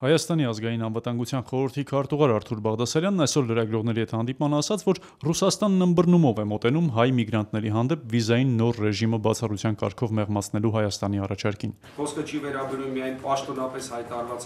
Հայաստանի ազգային անվտանգության խորհրդի քարտուղար Արթուր Բաղդասարյանն այսօր լրագրողների հետ հանդիպման ասաց, որ Ռուսաստանն ըմբռնումով է մոտենում հայ միգրանտների հանդեպ վիզային նոր ռեժիմը բացառության կարգով մեղմացնելու Հայաստանի առաջարկին։ Խոսքը չի վերաբերում միայն պաշտոնապես հայտարարված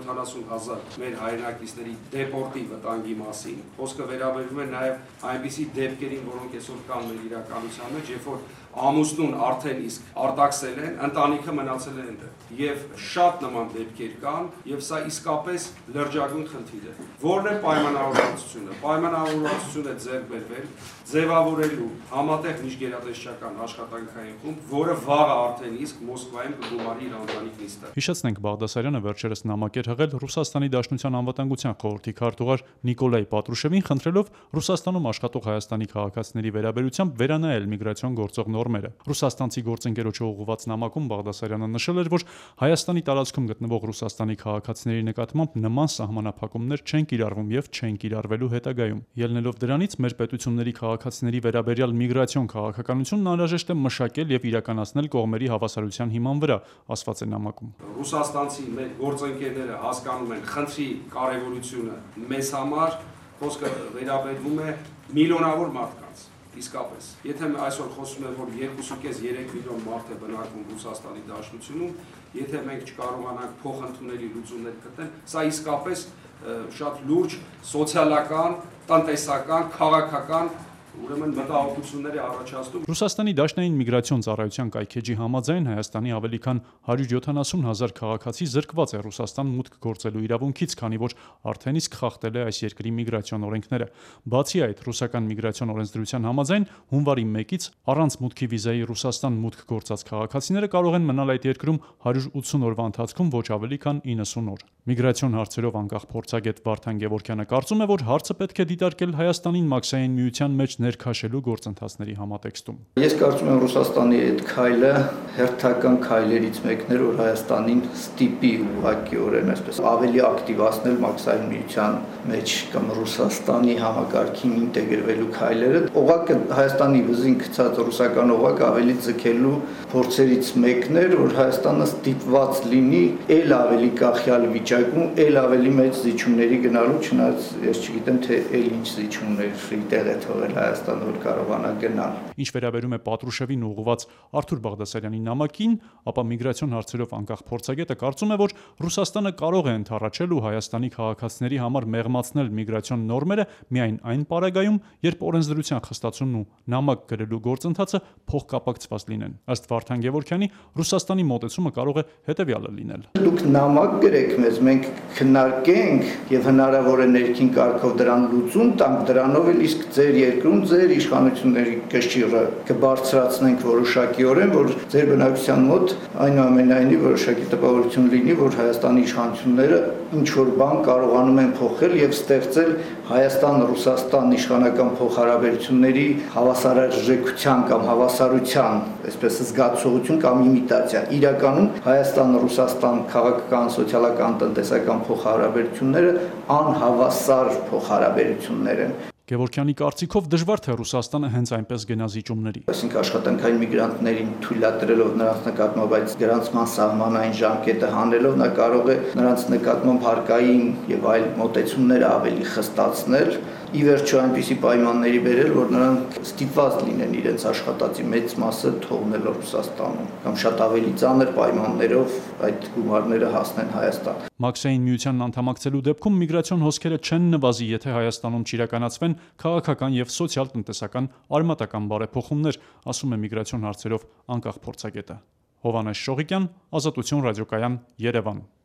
170,000 մեր հայրենակիցների դեպորտի վտանգի մասին, խոսքը վերաբերում է նաև այնպիսի դեպքերին, որոնք այսօր կան մեր իրականության մեջ, երբ որ ամուսնուն արդեն իսկ արտաքսել են, ընտանիքը մնացել է այնտեղ։ Եվ շատ նման դեպքեր կան, եւ սա իսկապես լրջագույն խնդիր է։ Որն է պայմանավորվածությունը։ Պայմանավորվածությունը ձեռք բերվել ձևավորելու համատեղ միջգերատեսչական աշխատանքային խումբ, որը վաղը արդեն իսկ Մոսկվայում կգումարի իր անվանիկ նիստը։ Հիշեցնենք, Բաղդասարյանը վերջերս նամակ էր հղել Ռուսաստանի Դաշնության անվտանգության խորհրդի քարտուղար Նիկոլայ Պատրուշևին, խնդրելով Ռուսաստանում աշխատող հայաստանի քաղաքացիների վերաբերությամբ վերանայել միգրացիոն գործող նորմերը։ Ռուսաստանցի գործընկերոջը ուղղված նամակում Բաղդասարյանը նշել էր, որ Հայաստանի տարածքում գտնվող Ռուսաստանի քաղաքացիների նկատմամբ նման սահմանափակումներ չեն կիրառվում եւ չեն կիրառվելու հետագայում։ Ելնելով դրանից, մեր պետությունների քաղաքացիների վերաբերյալ միգրացիոն քաղաքականությունն անհրաժեշտ է մշակել եւ իրականացնել կողմերի հավասարության հիման վրա, ասված է նամակում։ Ռուսաստանցի մեր գործընկերները հասկանում են խնդրի կարևորությունը մեզ համար, խոսքը վերաբերվում է միլիոնավոր մարդկանց։ Իսկապես, եթե այսօր խոսում ենք, որ 2.5-3 միլիոն մարդ է բնակվում Ռուսաստանի Դաշնությունում, եթե մենք չկարողանանք փոխընդունելի լուծումներ գտնել, սա իսկապես շատ լուրջ սոցիալական, տնտեսական, քաղաքական ուրեմն մտահոգությունների առաջացնում։ Ռուսաստանի Դաշնային միգրացիոն ծառայության կայքեջի համաձայն Հայաստանի ավելի քան 170,000 քաղաքացի զրկված է Ռուսաստան մուտք գործելու իրավունքից, քանի որ արդեն իսկ խախտել է այս երկրի միգրացիոն օրենքները։ Բացի այդ, ռուսական միգրացիոն օրենսդրության համաձայն հունվարի 1-ից առանց մուտքի վիզայի Ռուսաստան մուտք գործած քաղաքացիները կարող են մնալ այդ երկրում 180 օրվա ընթացքում ոչ ավելի քան 90 օր։ Միգրացիոն հարցերով անկախ փորձագետ Վարդան Գևորգյանը կարծում է, որ հարցը պետք է դիտարկել Հայաստանին Մաքսային միության մեջ ներքաշելու գործընթացների համատեքստում։ Ես կարծում եմ Ռուսաստանի այդ քայլը հերթական քայլերից մեկն էր, որ Հայաստանին ստիպի ուղղակիորեն այսպես ավելի ակտիվացնել Մաքսային միության մեջ կամ Ռուսաստանի համակարգին ինտեգրվելու քայլերը։ Օղակը Հայաստանի վզին գցած ռուսական օղակը ավելի ձգելու փորձերից մեկն էր, որ Հայաստանը ստիպված լինի ել ավելի կախյալ վիճակում, ել ավելի մեծ զիջումների գնալու, չնայած ես չգիտեմ թե ել ինչ զիջումների տեղ է թողել Հայաստանը, որ կարողանա գնալ։ Ինչ վերաբերում է Պատրուշևին ուղղված Արթուր Բաղդասարյանի նամակին, ապա միգրացիոն հարցերով անկախ փորձագետը կարծում է, որ Ռուսաստանը կարող է ընդառաջել ու Հայաստանի քաղաքացիների համար մեղմացնել միգրացիոն նորմերը միայն այն պարագայում, երբ օրենսդրության խստացումն ու նամակ գրելու գործընթացը փոխկապակցված լինեն։ Ըստ Վարդան Գևորգյանի, Ռուսաստանի մոտեցումը կարող է հետևյալը լինել։ Դուք նամակ գրեք մեզ, մենք քննարկենք եւ հնարավոր է ներքին կարգով դրան լուծում տանք, դրանով էլ իսկ ձեր երկրում ձեր իշխանությունների կշիռը կբարձրացնենք որոշակիորեն, որ ձեր բնակության մոտ այնուամենայնիվ որոշակի տպավորություն լինի, որ Հայաստանի իշխանությունները ինչ որ բան կարողանում են փոխել եւ ստեղծել Հայաստան-Ռուսաստան իշխանական փոխհարաբերությունների հավասարարժեքության կամ հավասարության, այսպես զգացողություն կամ իմիտացիա։ Իրականում Հայաստան-Ռուսաստան քաղաքական, սոցիալական, տնտեսական փոխհարաբերությունները անհավասար փոխհարաբերություններ են։ Գևորգյանի կարծիքով դժվար թե Ռուսաստանը հենց այնպես գնա զիջումների։ Այսինքն աշխատանքային միգրանտներին թույլատրելով նրանց նկատմամբ այդ գրանցման սահմանային ժամկետը հանելով, նա կարող է նրանց նկատմամբ հարկային եւ այլ մոտեցումները ավելի խստացնել, ի վերջո այնպիսի պայմանների բերել, որ նրանք ստիպված լինեն իրենց աշխատածի մեծ մասը թողնել Ռուսաստանում կամ շատ ավելի ծանր պայմաններով այդ գումարները հասնեն Հայաստան։ Մաքսային միությանն անդամակցելու դեպքում միգրացիոն հոսքերը չեն նվազի, եթե Հայաստանում չիրականացվեն քաղաքական եւ սոցիալ-տնտեսական արմատական բարեփոխումներ, ասում է միգրացիոն հարցերով անկախ փորձագետը։ Հովհաննես Շողիկյան, Ազատություն ռադիոկայան, Երևան։